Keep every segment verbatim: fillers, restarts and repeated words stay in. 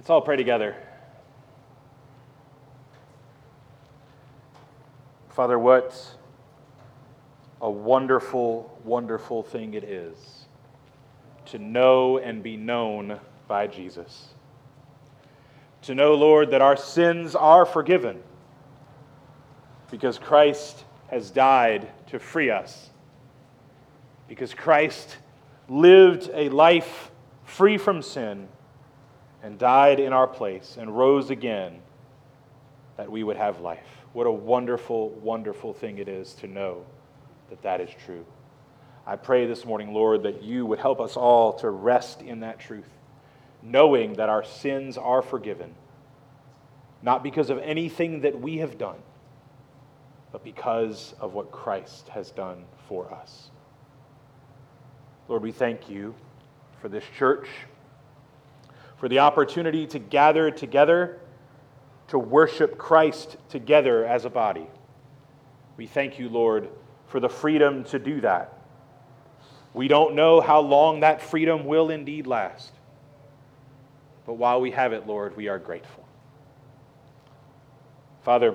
Let's all pray together. Father, what a wonderful, wonderful thing it is to know and be known by Jesus. To know, Lord, that our sins are forgiven because Christ has died to free us. Because Christ lived a life free from sin and died in our place and rose again that we would have life. What a wonderful, wonderful thing it is to know that that is true. I pray this morning, Lord, that you would help us all to rest in that truth, knowing that our sins are forgiven, not because of anything that we have done, but because of what Christ has done for us. Lord, we thank you for this church, for the opportunity to gather together to worship Christ together as a body. We thank you, Lord, for the freedom to do that. We don't know how long that freedom will indeed last, but while we have it, Lord, we are grateful. Father,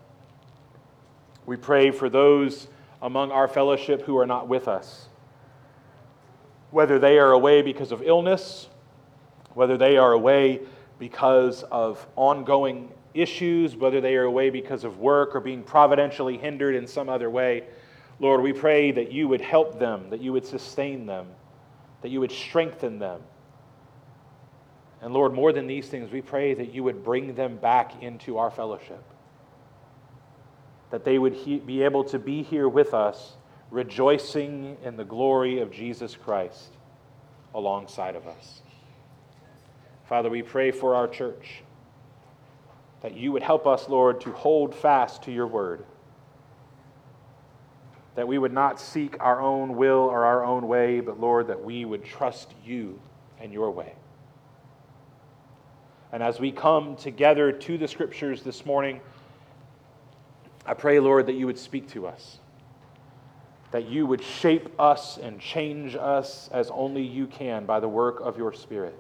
we pray for those among our fellowship who are not with us, whether they are away because of illness, whether they are away because of ongoing issues, whether they are away because of work or being providentially hindered in some other way. Lord, we pray that you would help them, that you would sustain them, that you would strengthen them. And Lord, more than these things, we pray that you would bring them back into our fellowship, that they would he- be able to be here with us, rejoicing in the glory of Jesus Christ alongside of us. Father, we pray for our church, that you would help us, Lord, to hold fast to your word, that we would not seek our own will or our own way, but, Lord, that we would trust you and your way. And as we come together to the Scriptures this morning, I pray, Lord, that you would speak to us, that you would shape us and change us as only you can by the work of your Spirit.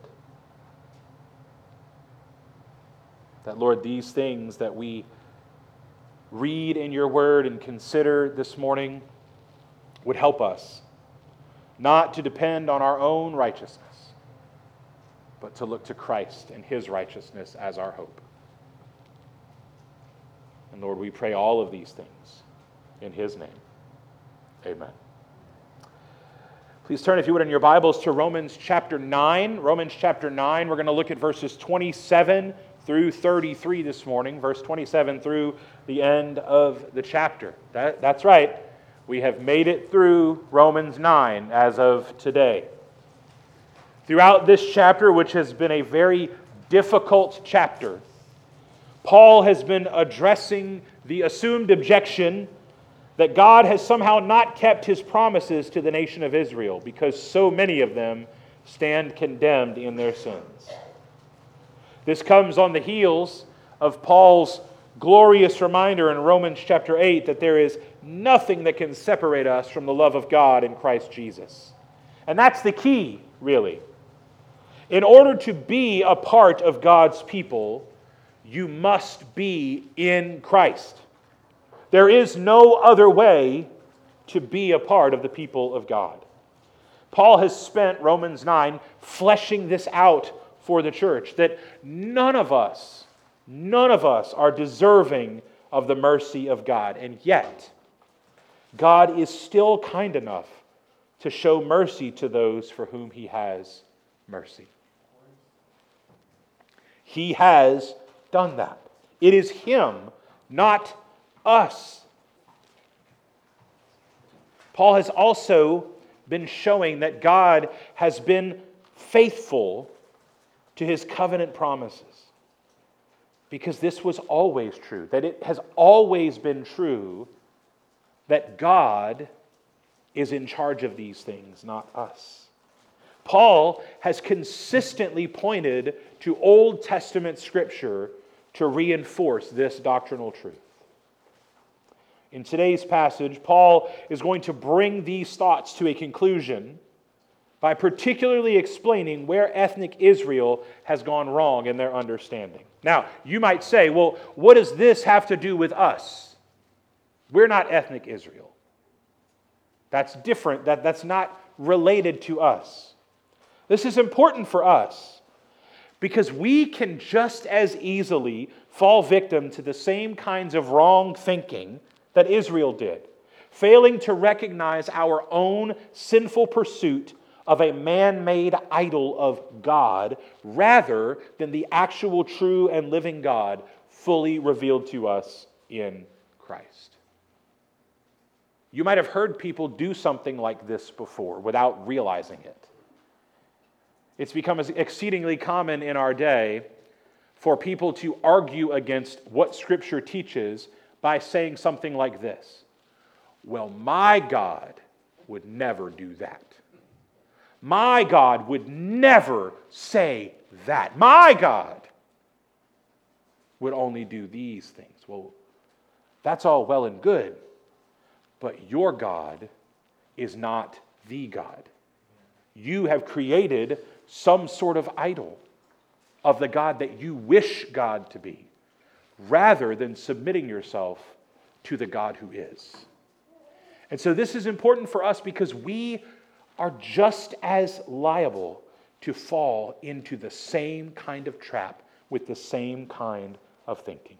That, Lord, these things that we read in your word and consider this morning would help us not to depend on our own righteousness, but to look to Christ and his righteousness as our hope. And Lord, we pray all of these things in his name. Amen. Please turn, if you would, in your Bibles to Romans chapter nine. Romans chapter nine, we're going to look at verses twenty-seven through thirty-three this morning, verse twenty-seven through the end of the chapter. That, that's right. We have made it through Romans nine as of today. Throughout this chapter, which has been a very difficult chapter, Paul has been addressing the assumed objection that God has somehow not kept his promises to the nation of Israel because so many of them stand condemned in their sins. This comes on the heels of Paul's glorious reminder in Romans chapter eight that there is nothing that can separate us from the love of God in Christ Jesus. And that's the key, really. In order to be a part of God's people, you must be in Christ. There is no other way to be a part of the people of God. Paul has spent Romans nine fleshing this out for the church, that none of us, none of us are deserving of the mercy of God. And yet, God is still kind enough to show mercy to those for whom he has mercy. He has done that. It is him, not us. Paul has also been showing that God has been faithful to his covenant promises. Because this was always true, that it has always been true that God is in charge of these things, not us. Paul has consistently pointed to Old Testament Scripture to reinforce this doctrinal truth. In today's passage, Paul is going to bring these thoughts to a conclusion by particularly explaining where ethnic Israel has gone wrong in their understanding. Now, you might say, well, what does this have to do with us? We're not ethnic Israel. That's different. That, that's not related to us. This is important for us because we can just as easily fall victim to the same kinds of wrong thinking that Israel did, failing to recognize our own sinful pursuit of a man-made idol of God rather than the actual true and living God fully revealed to us in Christ. You might have heard people do something like this before without realizing it. It's become exceedingly common in our day for people to argue against what Scripture teaches by saying something like this. Well, my God would never do that. My God would never say that. My God would only do these things. Well, that's all well and good, but your God is not the God. You have created some sort of idol of the God that you wish God to be, rather than submitting yourself to the God who is. And so this is important for us because we are just as liable to fall into the same kind of trap with the same kind of thinking.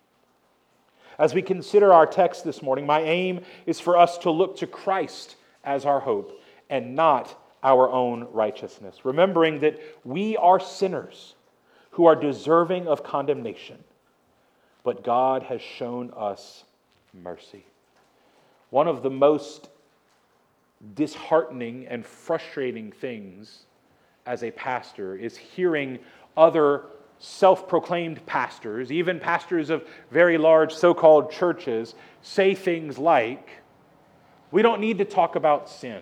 As we consider our text this morning, my aim is for us to look to Christ as our hope and not our own righteousness, remembering that we are sinners who are deserving of condemnation, but God has shown us mercy. One of the most disheartening and frustrating things as a pastor is hearing other self-proclaimed pastors, even pastors of very large so-called churches, say things like, we don't need to talk about sin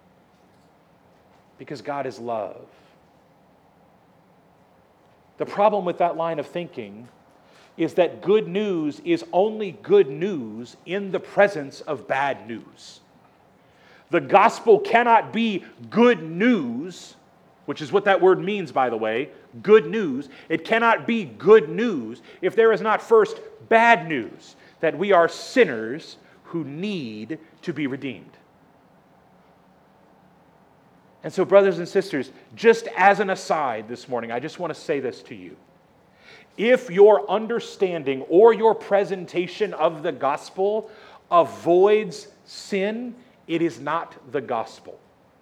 because God is love. The problem with that line of thinking is that good news is only good news in the presence of bad news. The gospel cannot be good news, which is what that word means, by the way, good news. It cannot be good news if there is not first bad news, that we are sinners who need to be redeemed. And so, brothers and sisters, just as an aside this morning, I just want to say this to you. If your understanding or your presentation of the gospel avoids sin, it is not the gospel.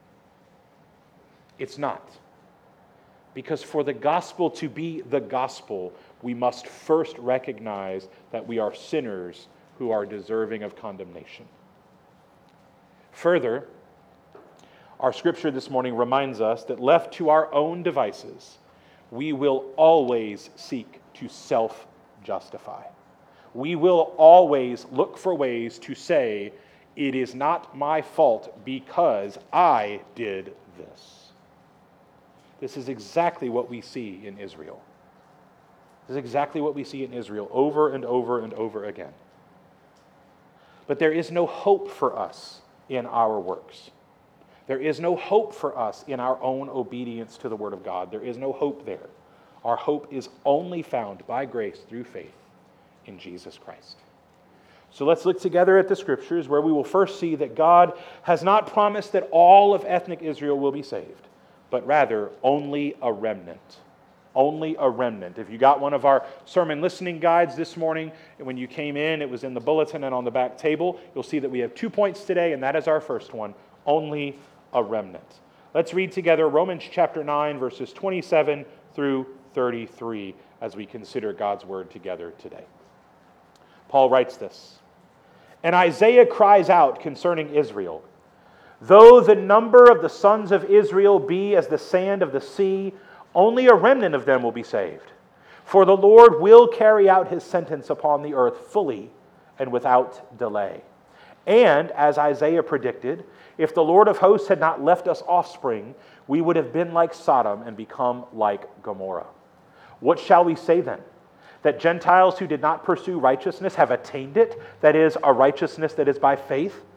It's not. Because for the gospel to be the gospel, we must first recognize that we are sinners who are deserving of condemnation. Further, our scripture this morning reminds us that left to our own devices, we will always seek to self-justify. We will always look for ways to say, it is not my fault because I did this. This is exactly what we see in Israel. This is exactly what we see in Israel over and over and over again. But there is no hope for us in our works. There is no hope for us in our own obedience to the Word of God. There is no hope there. Our hope is only found by grace through faith in Jesus Christ. So let's look together at the Scriptures where we will first see that God has not promised that all of ethnic Israel will be saved, but rather only a remnant. Only a remnant. If you got one of our sermon listening guides this morning, when you came in, it was in the bulletin and on the back table. You'll see that we have two points today, and that is our first one, only a remnant. Let's read together Romans chapter nine, verses twenty-seven through thirty-three as we consider God's word together today. Paul writes this, and Isaiah cries out concerning Israel, though the number of the sons of Israel be as the sand of the sea, only a remnant of them will be saved. For the Lord will carry out his sentence upon the earth fully and without delay. And, as Isaiah predicted, if the Lord of hosts had not left us offspring, we would have been like Sodom and become like Gomorrah. What shall we say then? That Gentiles who did not pursue righteousness have attained it, that is, a righteousness that is by faith?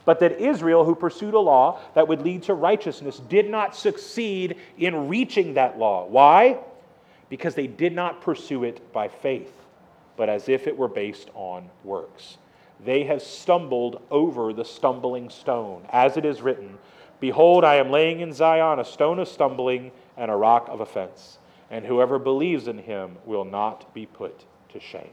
but that Israel, who pursued a law that would lead to righteousness, did not succeed in reaching that law. Why? Because they did not pursue it by faith, but as if it were based on works. They have stumbled over the stumbling stone, as it is written, "Behold, I am laying in Zion a stone of stumbling and a rock of offense, and whoever believes in him will not be put to shame."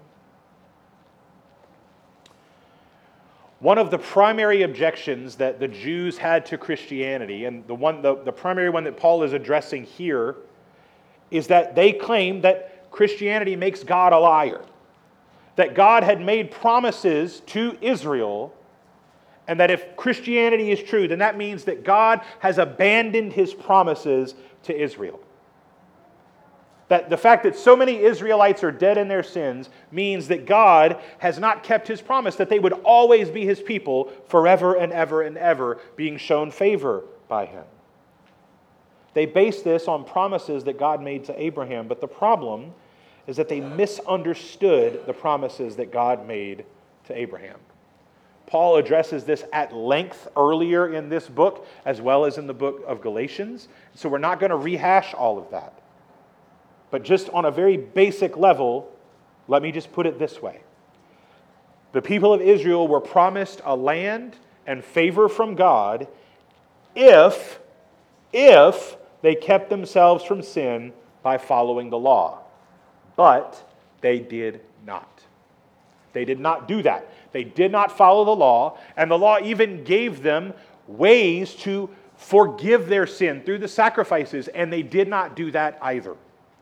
One of the primary objections that the Jews had to Christianity, and the one, the, the primary one that Paul is addressing here, is that they claimed that Christianity makes God a liar. That God had made promises to Israel, and that if Christianity is true, then that means that God has abandoned his promises to Israel. That the fact that so many Israelites are dead in their sins means that God has not kept his promise, that they would always be his people forever and ever and ever, being shown favor by him. They base this on promises that God made to Abraham, but the problem is that they misunderstood the promises that God made to Abraham. Paul addresses this at length earlier in this book, as well as in the book of Galatians, so we're not going to rehash all of that. But just on a very basic level, let me just put it this way. The people of Israel were promised a land and favor from God if, if they kept themselves from sin by following the law. But they did not. They did not do that. They did not follow the law, and the law even gave them ways to forgive their sin through the sacrifices, and they did not do that either.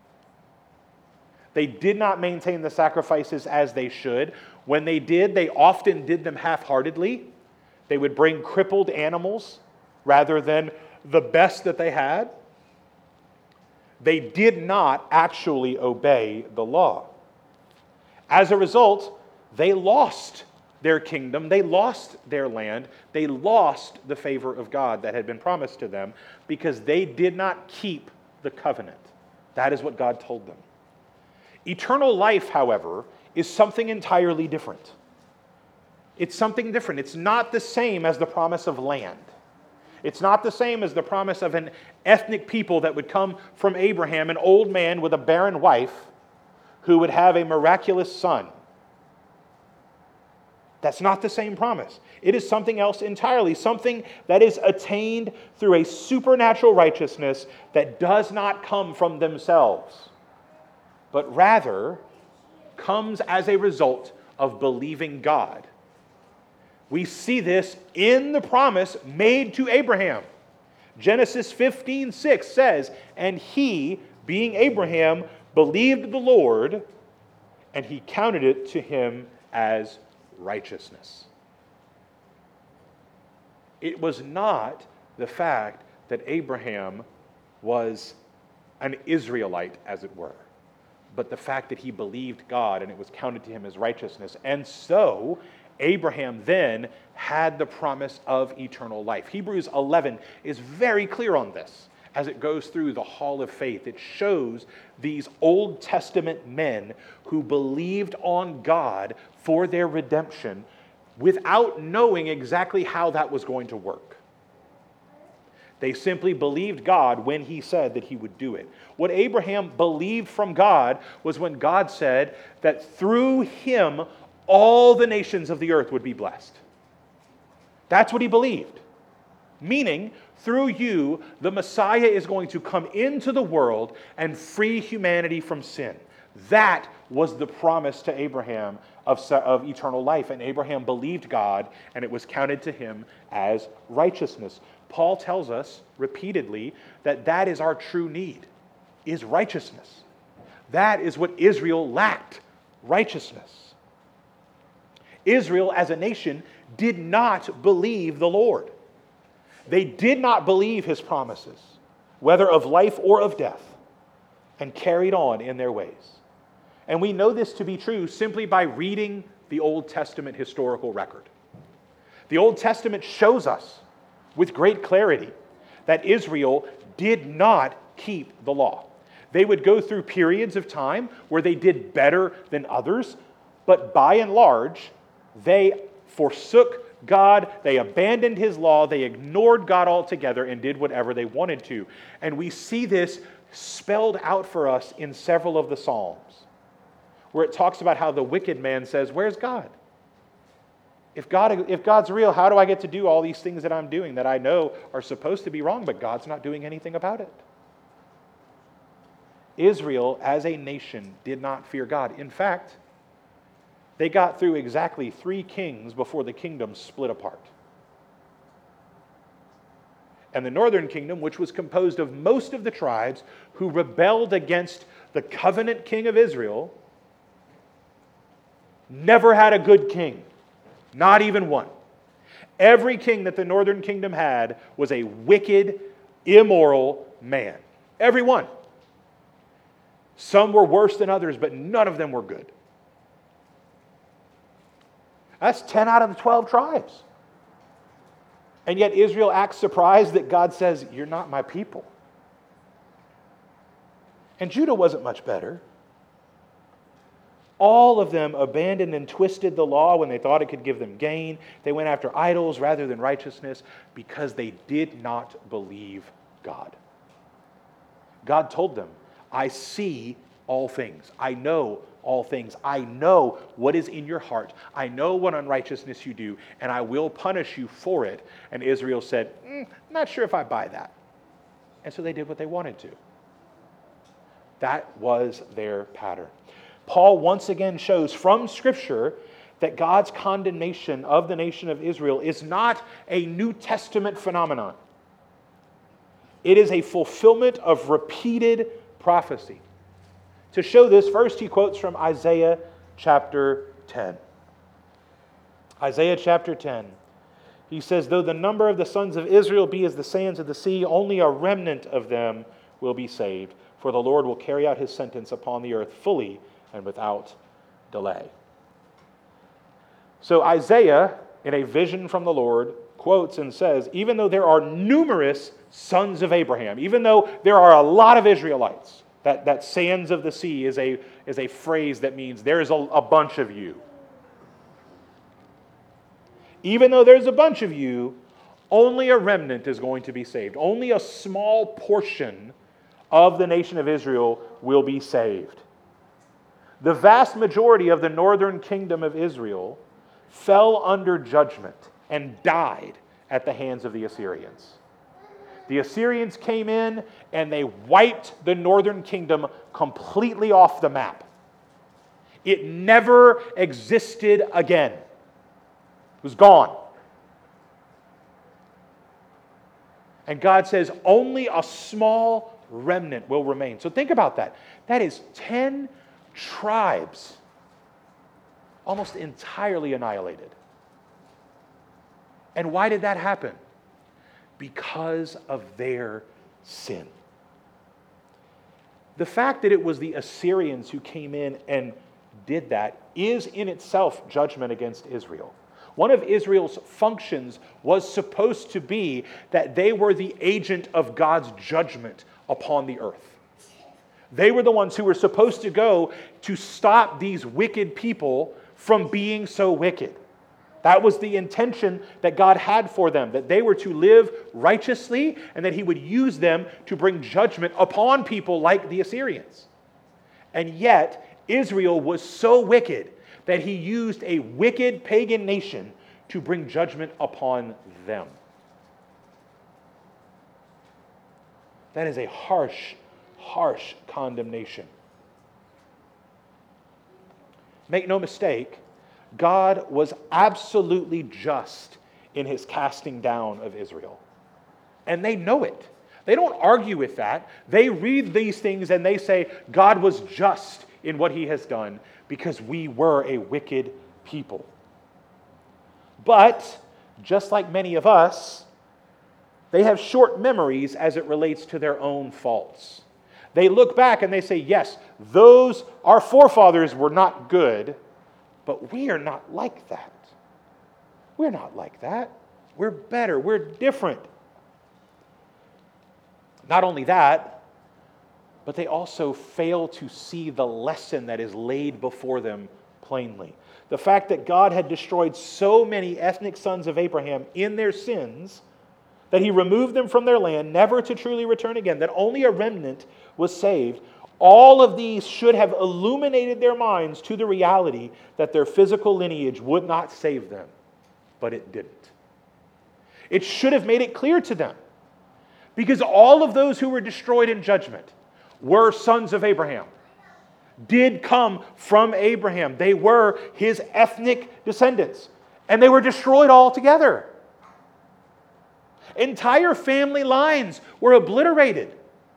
They did not maintain the sacrifices as they should. When they did, they often did them half-heartedly. They would bring crippled animals rather than the best that they had. They did not actually obey the law. As a result, they lost their kingdom, they lost their land, they lost the favor of God that had been promised to them because they did not keep the covenant. That is what God told them. Eternal life, however, is something entirely different. It's something different. It's not the same as the promise of land. It's not the same as the promise of an ethnic people that would come from Abraham, an old man with a barren wife who would have a miraculous son. That's not the same promise. It is something else entirely, something that is attained through a supernatural righteousness that does not come from themselves, but rather comes as a result of believing God. We see this in the promise made to Abraham. Genesis fifteen six says, "And he, being Abraham, believed the Lord, and he counted it to him as righteousness." It was not the fact that Abraham was an Israelite, as it were, but the fact that he believed God and it was counted to him as righteousness. And so Abraham then had the promise of eternal life. Hebrews eleven is very clear on this as it goes through the hall of faith. It shows these Old Testament men who believed on God for their redemption without knowing exactly how that was going to work. They simply believed God when he said that he would do it. What Abraham believed from God was when God said that through him all the nations of the earth would be blessed. That's what he believed. Meaning, through you, the Messiah is going to come into the world and free humanity from sin. That was the promise to Abraham of, of eternal life. And Abraham believed God, and it was counted to him as righteousness. Paul tells us repeatedly that that is our true need, is righteousness. That is what Israel lacked, righteousness. Israel as a nation did not believe the Lord. They did not believe his promises, whether of life or of death, and carried on in their ways. And we know this to be true simply by reading the Old Testament historical record. The Old Testament shows us with great clarity that Israel did not keep the law. They would go through periods of time where they did better than others, but by and large, they forsook God, they abandoned his law, they ignored God altogether and did whatever they wanted to. And we see this spelled out for us in several of the Psalms, where it talks about how the wicked man says, where's God? If God, if God's real, how do I get to do all these things that I'm doing that I know are supposed to be wrong, but God's not doing anything about it? Israel, as a nation, did not fear God. In fact, they got through exactly three kings before the kingdom split apart. And the northern kingdom, which was composed of most of the tribes who rebelled against the covenant king of Israel, never had a good king. Not even one. Every king that the northern kingdom had was a wicked, immoral man. Every one. Some were worse than others, but none of them were good. That's ten out of the twelve tribes. And yet Israel acts surprised that God says, you're not my people. And Judah wasn't much better. All of them abandoned and twisted the law when they thought it could give them gain. They went after idols rather than righteousness because they did not believe God. God told them, I see all things. I know all things. I know what is in your heart. I know what unrighteousness you do, and I will punish you for it. And Israel said, mm, not sure if I buy that. And so they did what they wanted to. That was their pattern. Paul once again shows from Scripture that God's condemnation of the nation of Israel is not a New Testament phenomenon. It is a fulfillment of repeated prophecy. To show this, first he quotes from Isaiah chapter ten. Isaiah chapter ten. He says, though the number of the sons of Israel be as the sands of the sea, only a remnant of them will be saved. For the Lord will carry out his sentence upon the earth fully and without delay. So Isaiah, in a vision from the Lord, quotes and says, even though there are numerous sons of Abraham, even though there are a lot of Israelites, that, that sands of the sea is a, is a phrase that means there's a, a bunch of you. Even though there's a bunch of you, only a remnant is going to be saved. Only a small portion of the nation of Israel will be saved. The vast majority of the northern kingdom of Israel fell under judgment and died at the hands of the Assyrians. The Assyrians came in and they wiped the northern kingdom completely off the map. It never existed again. It was gone. And God says only a small remnant will remain. So think about that. That is ten tribes almost entirely annihilated. And why did that happen? Because of their sin. The fact that it was the Assyrians who came in and did that is in itself judgment against Israel. One of Israel's functions was supposed to be that they were the agent of God's judgment upon the earth. They were the ones who were supposed to go to stop these wicked people from being so wicked. That was the intention that God had for them, that they were to live righteously and that he would use them to bring judgment upon people like the Assyrians. And yet, Israel was so wicked that he used a wicked pagan nation to bring judgment upon them. That is a harsh, harsh condemnation. Make no mistake, God was absolutely just in his casting down of Israel. And they know it. They don't argue with that. They read these things and they say, God was just in what he has done because we were a wicked people. But, just like many of us, they have short memories as it relates to their own faults. They look back and they say, yes, those, our forefathers were not good, but we are not like that. We're not like that. We're better. We're different. Not only that, but they also fail to see the lesson that is laid before them plainly. The fact that God had destroyed so many ethnic sons of Abraham in their sins, that he removed them from their land, never to truly return again, that only a remnant was saved, all of these should have illuminated their minds to the reality that their physical lineage would not save them, but it didn't. It should have made it clear to them, because all of those who were destroyed in judgment were sons of Abraham, did come from Abraham. They were his ethnic descendants, and they were destroyed altogether. Entire family lines were obliterated.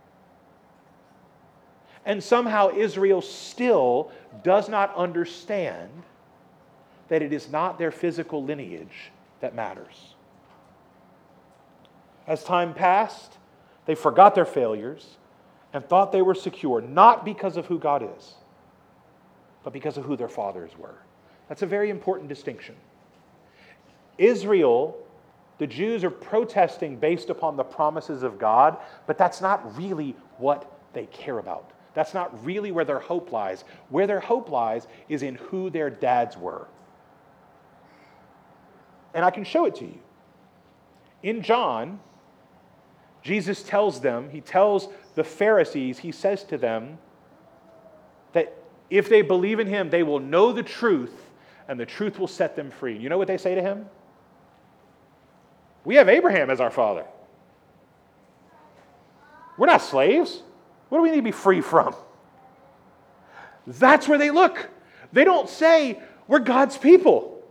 And somehow Israel still does not understand that it is not their physical lineage that matters. As time passed, they forgot their failures and thought they were secure, not because of who God is, but because of who their fathers were. That's a very important distinction. Israel, the Jews are protesting based upon the promises of God, but that's not really what they care about. That's not really where their hope lies. Where their hope lies is in who their dads were. And I can show it to you. In John, Jesus tells them, he tells the Pharisees, he says to them that if they believe in him, they will know the truth, and the truth will set them free. You know what they say to him? We have Abraham as our father. We're not slaves. What do we need to be free from? That's where they look. They don't say, we're God's people.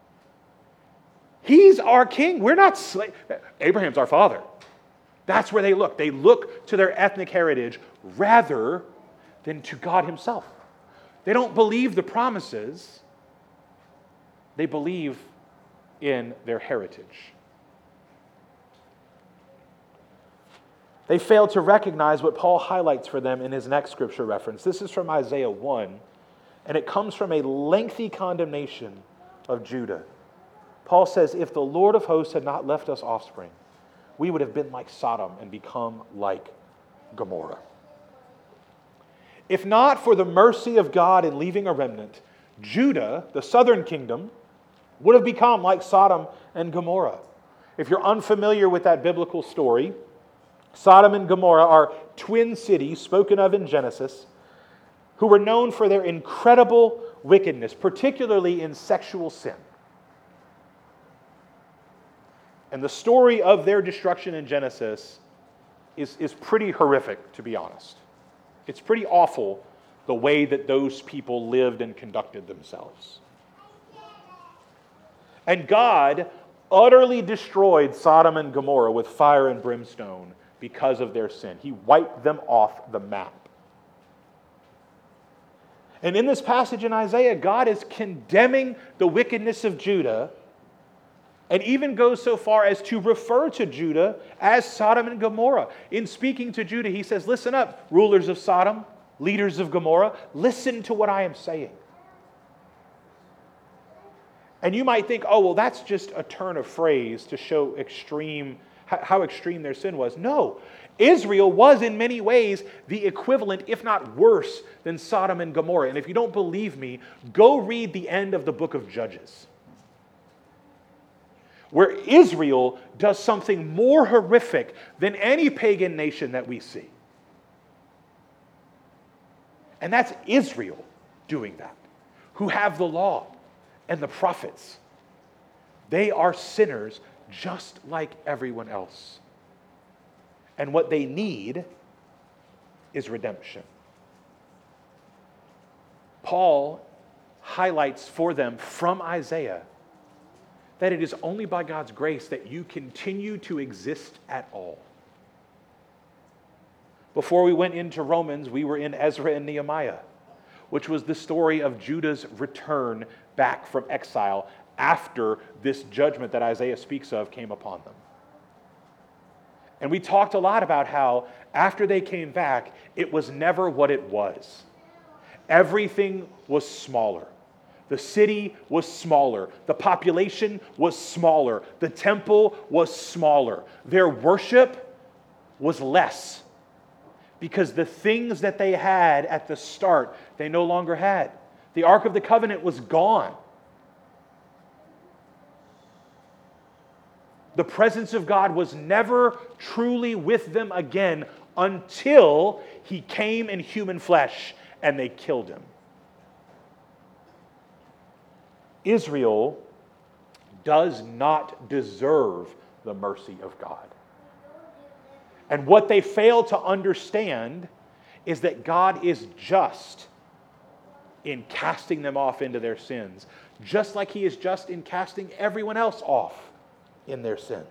He's our king. We're not slaves. Abraham's our father. That's where they look. They look to their ethnic heritage rather than to God himself. They don't believe the promises. They believe in their heritage. They failed to recognize what Paul highlights for them in his next scripture reference. This is from Isaiah one, and it comes from a lengthy condemnation of Judah. Paul says, if the Lord of hosts had not left us offspring, we would have been like Sodom and become like Gomorrah. If not for the mercy of God in leaving a remnant, Judah, the southern kingdom, would have become like Sodom and Gomorrah. If you're unfamiliar with that biblical story, Sodom and Gomorrah are twin cities spoken of in Genesis who were known for their incredible wickedness, particularly in sexual sin. And the story of their destruction in Genesis is, is pretty horrific, to be honest. It's pretty awful the way that those people lived and conducted themselves. And God utterly destroyed Sodom and Gomorrah with fire and brimstone because of their sin. He wiped them off the map. And in this passage in Isaiah, God is condemning the wickedness of Judah, and even goes so far as to refer to Judah as Sodom and Gomorrah. In speaking to Judah, he says, listen up, rulers of Sodom, leaders of Gomorrah, listen to what I am saying. And you might think, oh, well, that's just a turn of phrase to show extreme, how extreme their sin was. No, Israel was in many ways the equivalent, if not worse, than Sodom and Gomorrah. And if you don't believe me, go read the end of the book of Judges, where Israel does something more horrific than any pagan nation that we see. And that's Israel doing that, who have the law and the prophets. They are sinners just like everyone else. And what they need is redemption. Paul highlights for them from Isaiah that it is only by God's grace that you continue to exist at all. Before we went into Romans, we were in Ezra and Nehemiah, which was the story of Judah's return back from exile after this judgment that Isaiah speaks of came upon them. And we talked a lot about how after they came back, it was never what it was. Everything was smaller. The city was smaller. The population was smaller. The temple was smaller. Their worship was less, because the things that they had at the start, they no longer had. The Ark of the Covenant was gone. The presence of God was never truly with them again until He came in human flesh and they killed Him. Israel does not deserve the mercy of God. And what they fail to understand is that God is just in casting them off into their sins, just like He is just in casting everyone else off in their sins.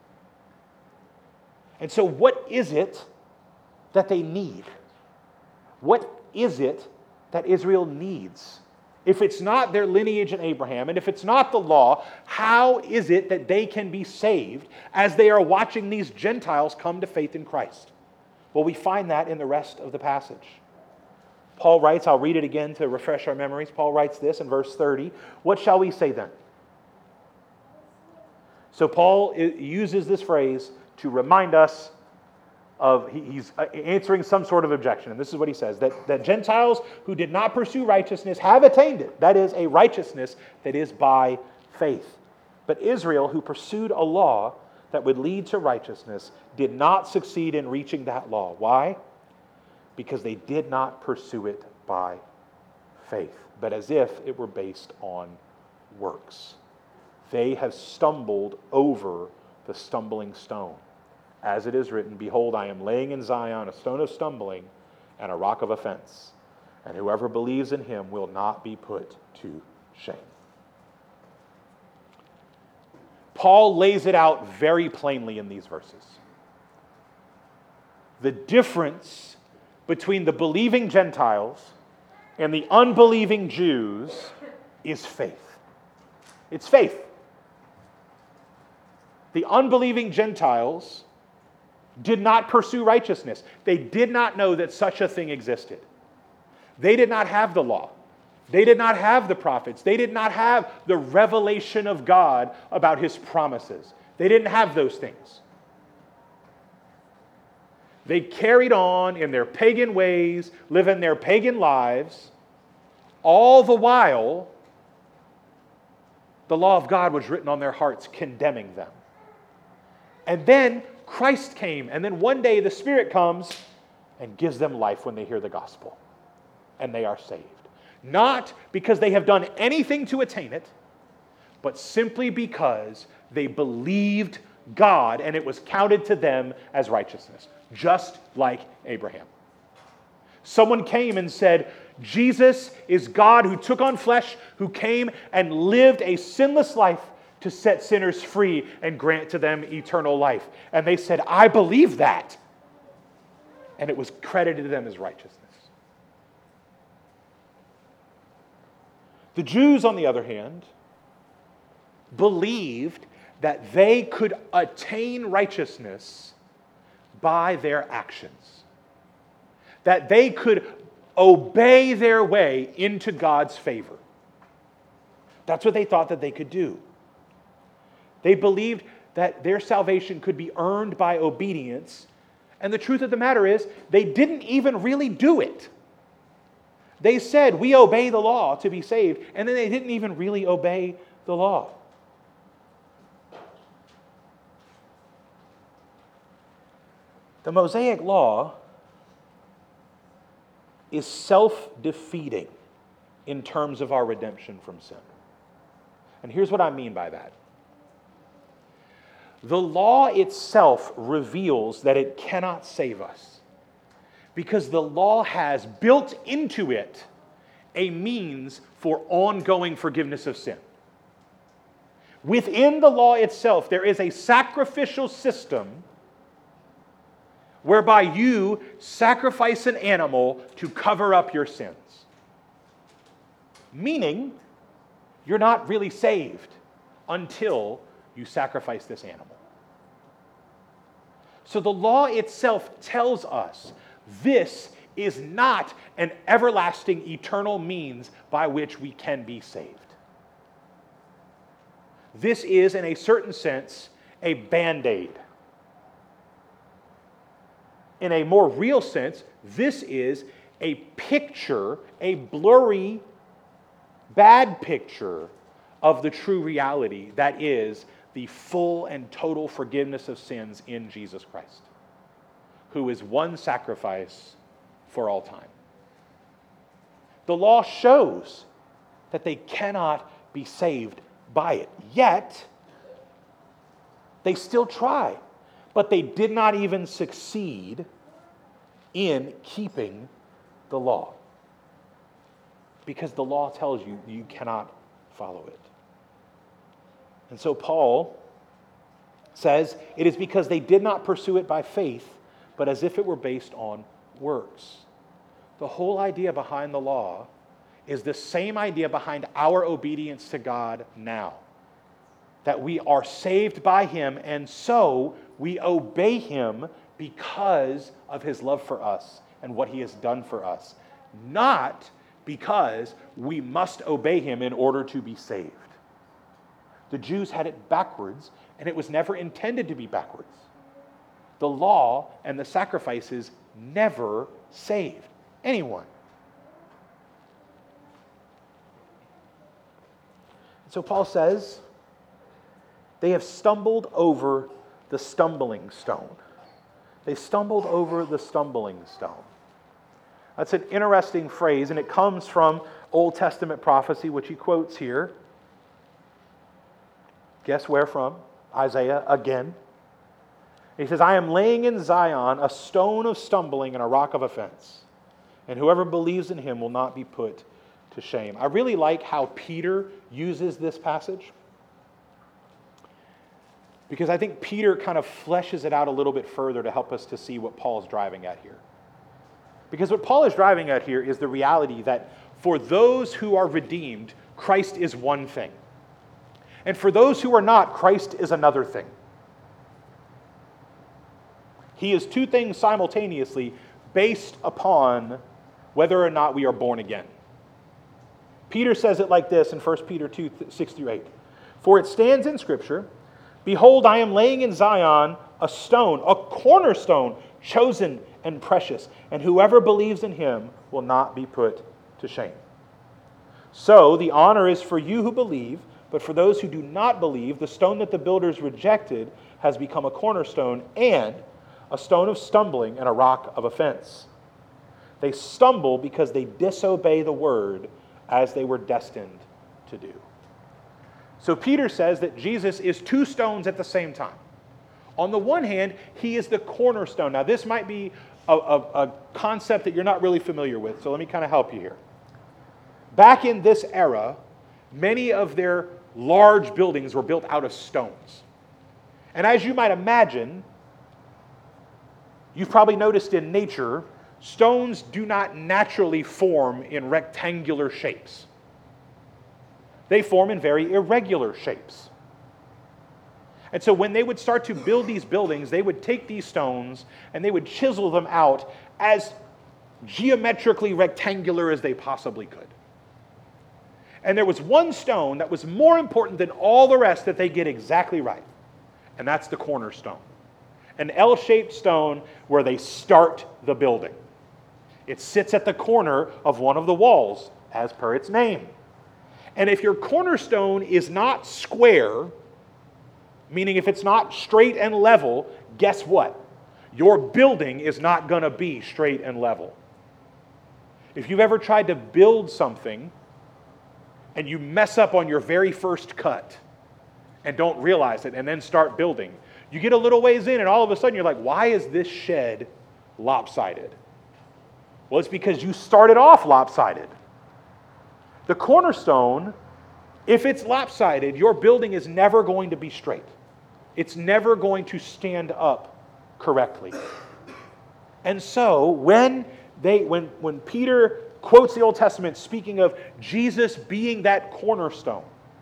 And so what is it that they need? What is it that Israel needs? If it's not their lineage in Abraham, and if it's not the law, how is it that they can be saved as they are watching these Gentiles come to faith in Christ? Well, we find that in the rest of the passage. Paul writes, I'll read it again to refresh our memories. Paul writes this in verse thirty. What shall we say then? So Paul uses this phrase to remind us of, he's answering some sort of objection. And this is what he says, that, that Gentiles who did not pursue righteousness have attained it. That is, a righteousness that is by faith. But Israel, who pursued a law that would lead to righteousness, did not succeed in reaching that law. Why? Because they did not pursue it by faith, but as if it were based on works. They have stumbled over the stumbling stone. As it is written, behold, I am laying in Zion a stone of stumbling and a rock of offense, and whoever believes in Him will not be put to shame. Paul lays it out very plainly in these verses. The difference between the believing Gentiles and the unbelieving Jews is faith. It's faith. The unbelieving Gentiles did not pursue righteousness. They did not know that such a thing existed. They did not have the law. They did not have the prophets. They did not have the revelation of God about His promises. They didn't have those things. They carried on in their pagan ways, living their pagan lives, all the while the law of God was written on their hearts, condemning them. And then Christ came, and then one day the Spirit comes and gives them life when they hear the gospel. And they are saved. Not because they have done anything to attain it, but simply because they believed God and it was counted to them as righteousness, just like Abraham. Someone came and said, Jesus is God who took on flesh, who came and lived a sinless life to set sinners free and grant to them eternal life. And they said, I believe that. And it was credited to them as righteousness. The Jews, on the other hand, believed that they could attain righteousness by their actions. That they could obey their way into God's favor. That's what they thought that they could do. They believed that their salvation could be earned by obedience. And the truth of the matter is, they didn't even really do it. They said, we obey the law to be saved, and then they didn't even really obey the law. The Mosaic Law is self-defeating in terms of our redemption from sin. And here's what I mean by that. The law itself reveals that it cannot save us, because the law has built into it a means for ongoing forgiveness of sin. Within the law itself, there is a sacrificial system whereby you sacrifice an animal to cover up your sins. Meaning, you're not really saved until you sacrifice this animal. So the law itself tells us this is not an everlasting, eternal means by which we can be saved. This is, in a certain sense, a Band-Aid. In a more real sense, this is a picture, a blurry bad picture of the true reality that is the full and total forgiveness of sins in Jesus Christ, who is one sacrifice for all time. The law shows that they cannot be saved by it. Yet, they still try, but they did not even succeed in keeping the law, because the law tells you you cannot follow it. And so Paul says it is because they did not pursue it by faith, but as if it were based on works. The whole idea behind the law is the same idea behind our obedience to God now. That we are saved by Him, and so we obey Him because of His love for us and what He has done for us. Not because we must obey Him in order to be saved. The Jews had it backwards, and it was never intended to be backwards. The law and the sacrifices never saved anyone. So Paul says, they have stumbled over the stumbling stone. They stumbled over the stumbling stone. That's an interesting phrase, and it comes from Old Testament prophecy, which he quotes here. Guess where from? Isaiah again. He says, I am laying in Zion a stone of stumbling and a rock of offense, and whoever believes in him will not be put to shame. I really like how Peter uses this passage, because I think Peter kind of fleshes it out a little bit further to help us to see what Paul is driving at here. Because what Paul is driving at here is the reality that for those who are redeemed, Christ is one thing. And for those who are not, Christ is another thing. He is two things simultaneously based upon whether or not we are born again. Peter says it like this in First Peter two, six through eight. For it stands in Scripture, behold, I am laying in Zion a stone, a cornerstone, chosen and precious, and whoever believes in him will not be put to shame. So the honor is for you who believe, but for those who do not believe, the stone that the builders rejected has become a cornerstone and a stone of stumbling and a rock of offense. They stumble because they disobey the word as they were destined to do. So Peter says that Jesus is two stones at the same time. On the one hand, he is the cornerstone. Now, this might be a, a, a concept that you're not really familiar with, so let me kind of help you here. Back in this era, many of their large buildings were built out of stones. And as you might imagine, you've probably noticed in nature, stones do not naturally form in rectangular shapes. They form in very irregular shapes. And so when they would start to build these buildings, they would take these stones and they would chisel them out as geometrically rectangular as they possibly could. And there was one stone that was more important than all the rest that they get exactly right. And that's the cornerstone. An L-shaped stone where they start the building. It sits at the corner of one of the walls, as per its name. And if your cornerstone is not square, meaning if it's not straight and level, guess what? Your building is not going to be straight and level. If you've ever tried to build something and you mess up on your very first cut and don't realize it and then start building, you get a little ways in and all of a sudden you're like, why is this shed lopsided? Well, it's because you started off lopsided. The cornerstone, if it's lopsided, your building is never going to be straight. It's never going to stand up correctly. And so when they when when Peter quotes the Old Testament speaking of Jesus being that cornerstone,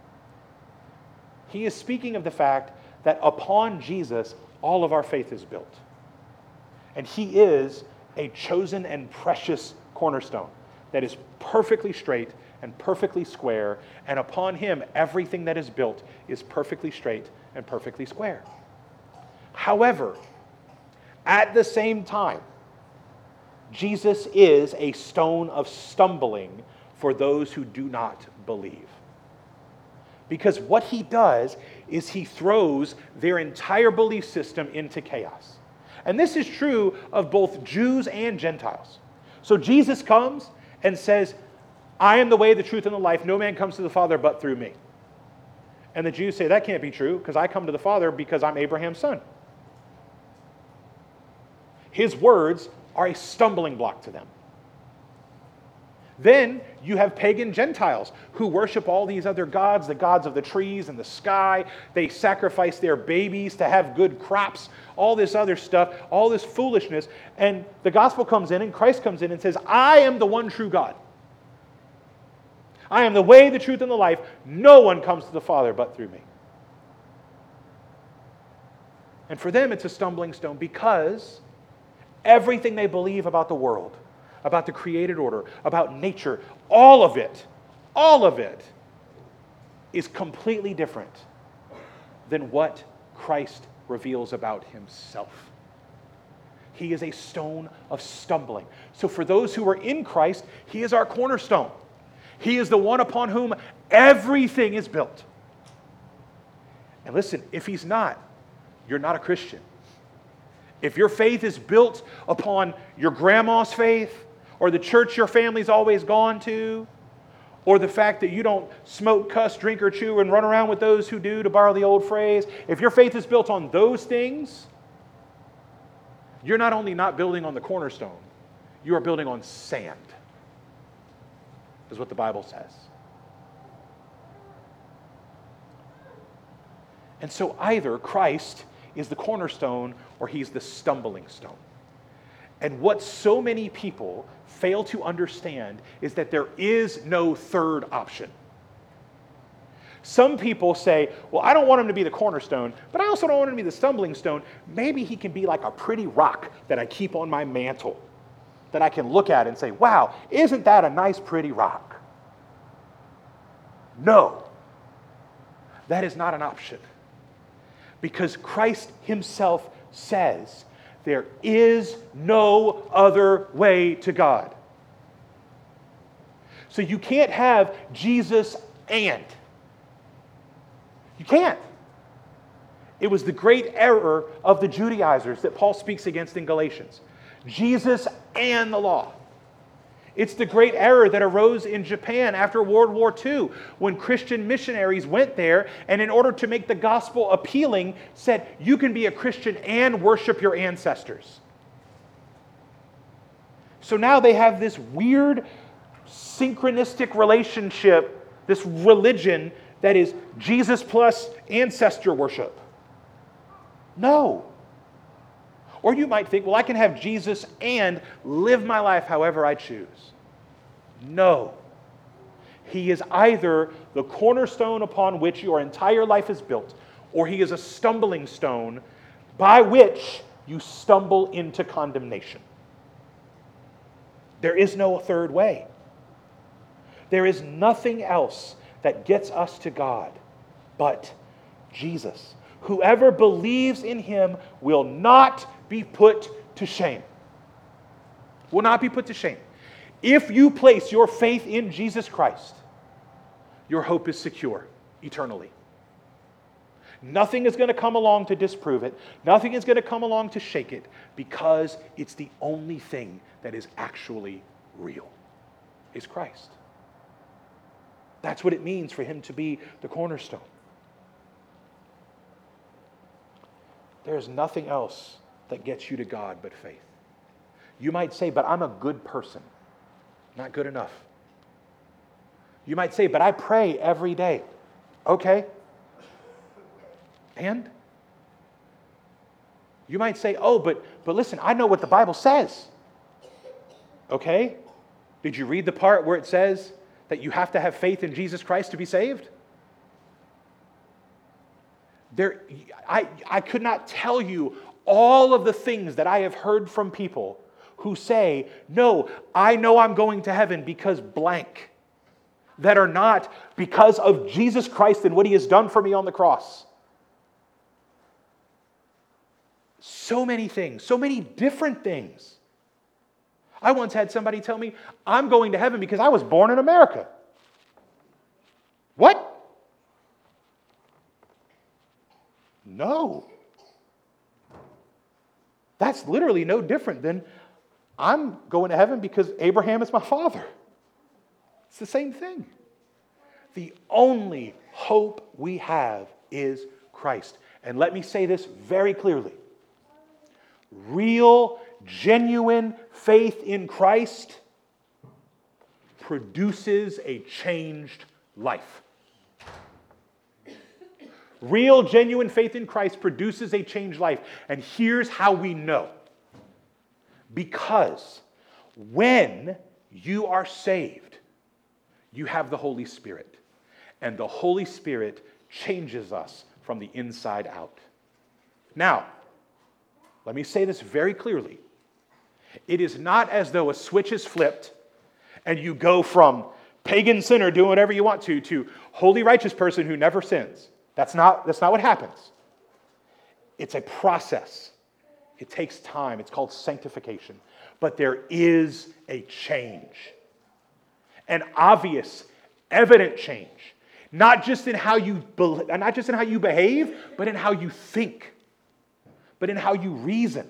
he is speaking of the fact that upon Jesus all of our faith is built. And he is a chosen and precious cornerstone that is perfectly straight and perfectly square, and upon him everything that is built is perfectly straight and perfectly square. However, at the same time, Jesus is a stone of stumbling for those who do not believe. Because what he does is he throws their entire belief system into chaos. And this is true of both Jews and Gentiles. So Jesus comes and says, I am the way, the truth, and the life. No man comes to the Father but through me. And the Jews say, that can't be true, because I come to the Father because I'm Abraham's son. His words are a stumbling block to them. Then you have pagan Gentiles who worship all these other gods, the gods of the trees and the sky. They sacrifice their babies to have good crops, all this other stuff, all this foolishness. And the gospel comes in and Christ comes in and says, I am the one true God. I am the way, the truth, and the life. No one comes to the Father but through me. And for them, it's a stumbling stone because everything they believe about the world, about the created order, about nature, all of it, all of it is completely different than what Christ reveals about himself. He is a stone of stumbling. So for those who are in Christ, he is our cornerstone. He is the one upon whom everything is built. And listen, if he's not, you're not a Christian. If your faith is built upon your grandma's faith, or the church your family's always gone to, or the fact that you don't smoke, cuss, drink, or chew, and run around with those who do, to borrow the old phrase, if your faith is built on those things, you're not only not building on the cornerstone, you are building on sand, is what the Bible says. And so either Christ is the cornerstone or he's the stumbling stone. And what so many people fail to understand is that there is no third option. Some people say, well, I don't want him to be the cornerstone, but I also don't want him to be the stumbling stone. Maybe he can be like a pretty rock that I keep on my mantle, that I can look at and say, wow, isn't that a nice, pretty rock? No, that is not an option. Because Christ himself says, there is no other way to God. So you can't have Jesus and. You can't. It was the great error of the Judaizers that Paul speaks against in Galatians. Jesus and the law. It's the great error that arose in Japan after World War Two when Christian missionaries went there and in order to make the gospel appealing said, you can be a Christian and worship your ancestors. So now they have this weird synchronistic relationship, this religion that is Jesus plus ancestor worship. No. Or you might think, well, I can have Jesus and live my life however I choose. No. He is either the cornerstone upon which your entire life is built, or he is a stumbling stone by which you stumble into condemnation. There is no third way. There is nothing else that gets us to God but Jesus. Whoever believes in him will not be put to shame. Will not be put to shame. If you place your faith in Jesus Christ, your hope is secure eternally. Nothing is going to come along to disprove it. Nothing is going to come along to shake it, because it's the only thing that is actually real, is Christ. That's what it means for him to be the cornerstone. There's nothing else that gets you to God but faith. You might say, but I'm a good person. Not good enough. You might say, but I pray every day. Okay. And? You might say, oh, but, but listen, I know what the Bible says. Okay. Did you read the part where it says that you have to have faith in Jesus Christ to be saved? There, I, I could not tell you all of the things that I have heard from people who say, no, I know I'm going to heaven because blank, that are not because of Jesus Christ and what he has done for me on the cross. So many things, so many different things. I once had somebody tell me, I'm going to heaven because I was born in America. What? No. That's literally no different than I'm going to heaven because Abraham is my father. It's the same thing. The only hope we have is Christ. And let me say this very clearly. Real, genuine faith in Christ produces a changed life. Real, genuine faith in Christ produces a changed life. And here's how we know. Because when you are saved, you have the Holy Spirit. And the Holy Spirit changes us from the inside out. Now, let me say this very clearly. It is not as though a switch is flipped and you go from pagan sinner doing whatever you want to to holy righteous person who never sins. That's not, that's not what happens. It's a process. It takes time. It's called sanctification. But there is a change. An obvious, evident change. Not just in how you be, not just in how you behave, but in how you think. But in how you reason.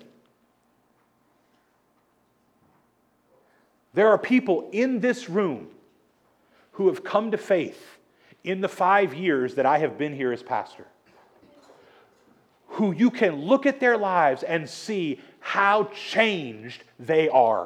There are people in this room who have come to faith in the five years that I have been here as pastor, who you can look at their lives and see how changed they are.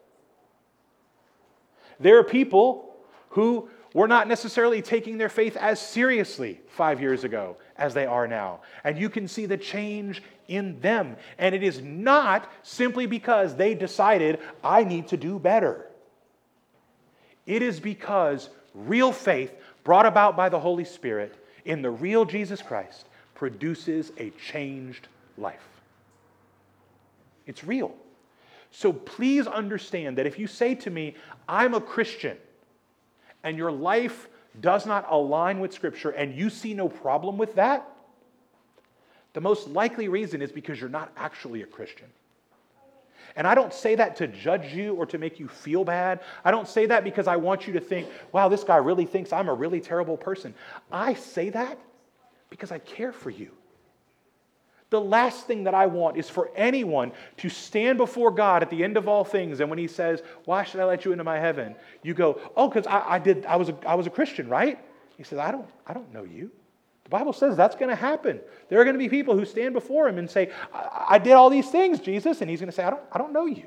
There are people who were not necessarily taking their faith as seriously five years ago as they are now. And you can see the change in them. And it is not simply because they decided, I need to do better. It is because real faith brought about by the Holy Spirit in the real Jesus Christ produces a changed life. It's real. So please understand that if you say to me, I'm a Christian, and your life does not align with Scripture and you see no problem with that, the most likely reason is because you're not actually a Christian. And I don't say that to judge you or to make you feel bad. I don't say that because I want you to think, wow, this guy really thinks I'm a really terrible person. I say that because I care for you. The last thing that I want is for anyone to stand before God at the end of all things, and when He says, why should I let you into my heaven? You go, oh, because I, I did. I was a, I was a Christian, right? He says, I don't, I don't know you. The Bible says that's going to happen. There are going to be people who stand before Him and say, I, I did all these things, Jesus, and He's going to say, I don't, I don't know you.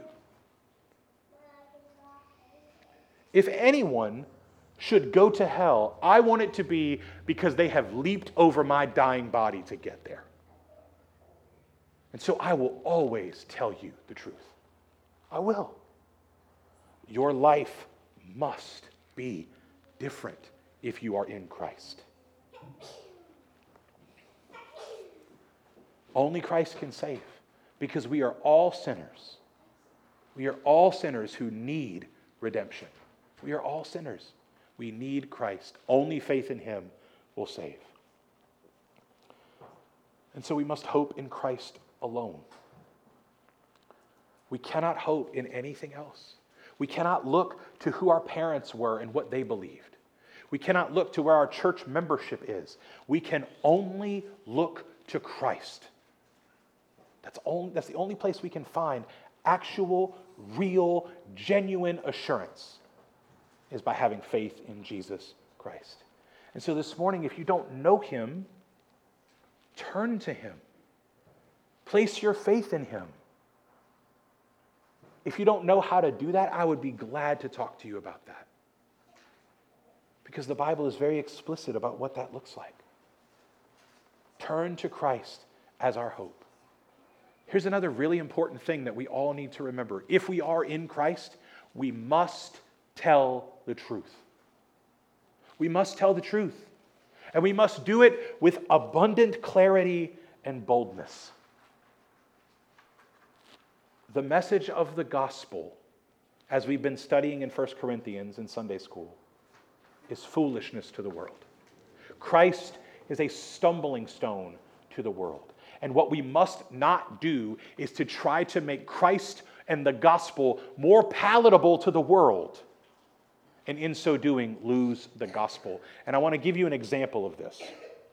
If anyone should go to hell, I want it to be because they have leaped over my dying body to get there. And so I will always tell you the truth. I will. Your life must be different if you are in Christ. Only Christ can save, because we are all sinners. We are all sinners who need redemption. We are all sinners. We need Christ. Only faith in Him will save. And so we must hope in Christ alone. We cannot hope in anything else. We cannot look to who our parents were and what they believed. We cannot look to where our church membership is. We can only look to Christ. That's, only, that's the only place we can find actual, real, genuine assurance, is by having faith in Jesus Christ. And so this morning, if you don't know Him, turn to Him. Place your faith in Him. If you don't know how to do that, I would be glad to talk to you about that. Because the Bible is very explicit about what that looks like. Turn to Christ as our hope. Here's another really important thing that we all need to remember. If we are in Christ, we must tell the truth. We must tell the truth. And we must do it with abundant clarity and boldness. The message of the gospel, as we've been studying in First Corinthians in Sunday school, is foolishness to the world. Christ is a stumbling stone to the world. And what we must not do is to try to make Christ and the gospel more palatable to the world, and in so doing, lose the gospel. And I want to give you an example of this.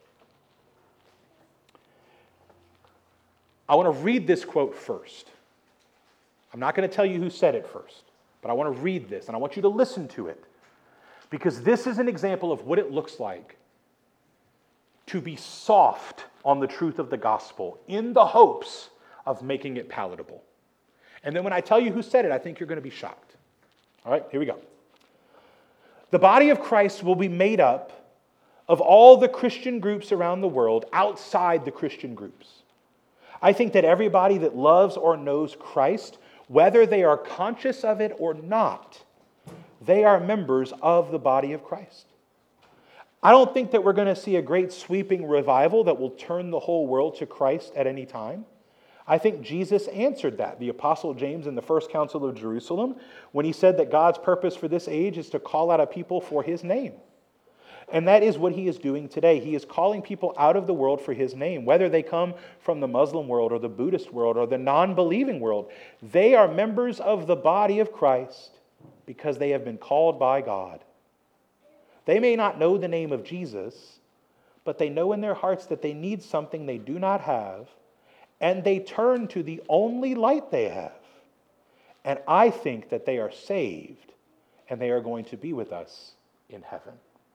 I want to read this quote first. I'm not going to tell you who said it first, but I want to read this, and I want you to listen to it, because this is an example of what it looks like to be soft on the truth of the gospel in the hopes of making it palatable. And then when I tell you who said it, I think you're going to be shocked. All right, here we go. The body of Christ will be made up of all the Christian groups around the world outside the Christian groups. I think that everybody that loves or knows Christ, whether they are conscious of it or not, they are members of the body of Christ. I don't think that we're going to see a great sweeping revival that will turn the whole world to Christ at any time. I think Jesus answered that, the Apostle James in the First Council of Jerusalem, when he said that God's purpose for this age is to call out a people for his name. And that is what he is doing today. He is calling people out of the world for his name, whether they come from the Muslim world or the Buddhist world or the non-believing world. They are members of the body of Christ because they have been called by God. They may not know the name of Jesus, but they know in their hearts that they need something they do not have, and they turn to the only light they have. And I think that they are saved, and they are going to be with us in heaven.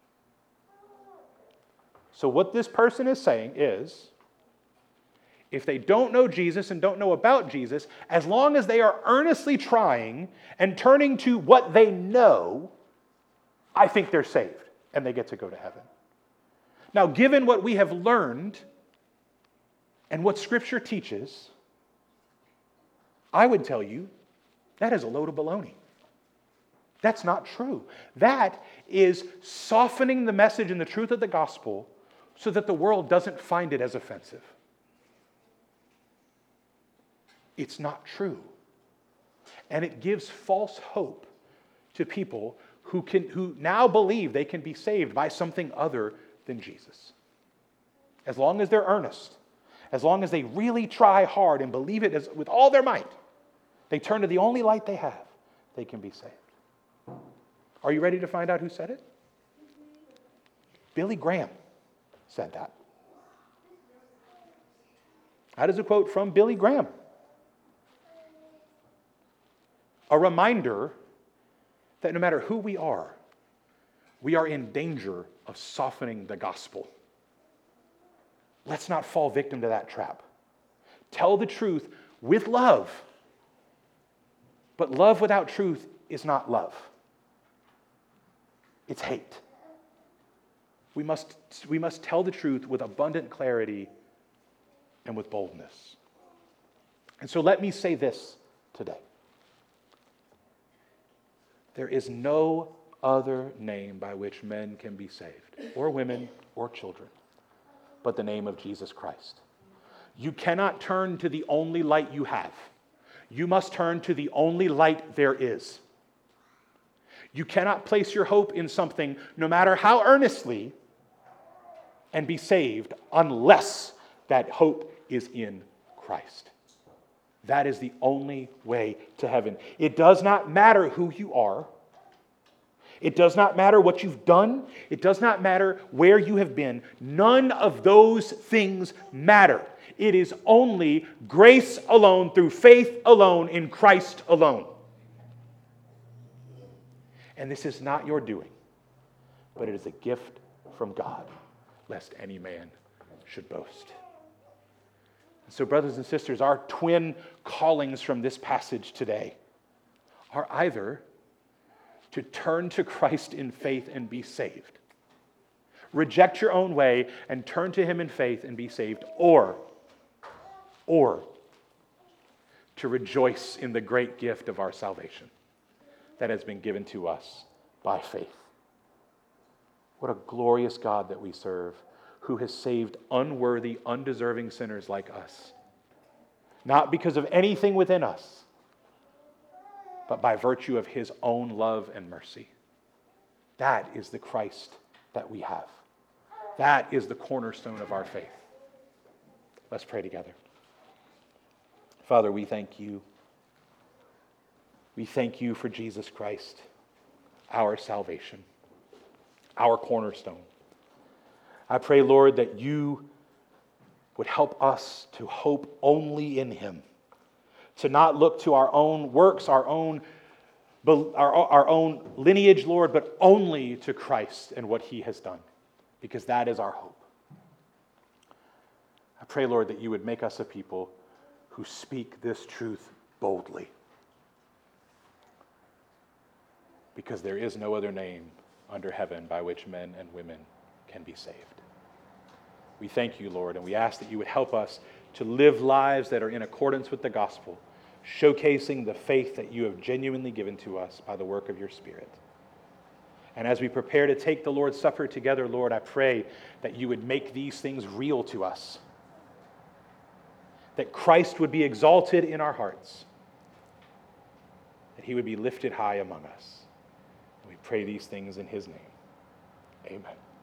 So what this person is saying is, if they don't know Jesus and don't know about Jesus, as long as they are earnestly trying and turning to what they know, I think they're saved and they get to go to heaven. Now, given what we have learned and what Scripture teaches, I would tell you that is a load of baloney. That's not true. That is softening the message and the truth of the gospel so that the world doesn't find it as offensive. It's not true. And it gives false hope to people who can who now believe they can be saved by something other than Jesus. As long as they're earnest, as long as they really try hard and believe it as, with all their might, they turn to the only light they have, they can be saved. Are you ready to find out who said it? Billy Graham said that. That is a quote from Billy Graham. A reminder that no matter who we are, we are in danger of softening the gospel. Let's not fall victim to that trap. Tell the truth with love. But love without truth is not love. It's hate. We must, we must tell the truth with abundant clarity and with boldness. And so let me say this today. There is no other name by which men can be saved, or women, or children, but the name of Jesus Christ. You cannot turn to the only light you have. You must turn to the only light there is. You cannot place your hope in something, no matter how earnestly, and be saved unless that hope is in Christ. That is the only way to heaven. It does not matter who you are. It does not matter what you've done. It does not matter where you have been. None of those things matter. It is only grace alone, through faith alone, in Christ alone. And this is not your doing, but it is a gift from God, lest any man should boast. So, brothers and sisters, our twin callings from this passage today are either to turn to Christ in faith and be saved, reject your own way and turn to Him in faith and be saved, or, or to rejoice in the great gift of our salvation that has been given to us by faith. What a glorious God that we serve, who has saved unworthy, undeserving sinners like us. Not because of anything within us, but by virtue of His own love and mercy. That is the Christ that we have. That is the cornerstone of our faith. Let's pray together. Father, we thank You We thank you for Jesus Christ, our salvation, our cornerstone. I pray, Lord, that you would help us to hope only in him, to not look to our own works, our own, our, our own lineage, Lord, but only to Christ and what he has done, because that is our hope. I pray, Lord, that you would make us a people who speak this truth boldly, because there is no other name under heaven by which men and women can be saved. We thank you, Lord, and we ask that you would help us to live lives that are in accordance with the gospel, showcasing the faith that you have genuinely given to us by the work of your Spirit. And as we prepare to take the Lord's Supper together, Lord, I pray that you would make these things real to us, that Christ would be exalted in our hearts, that he would be lifted high among us. And we pray these things in his name. Amen.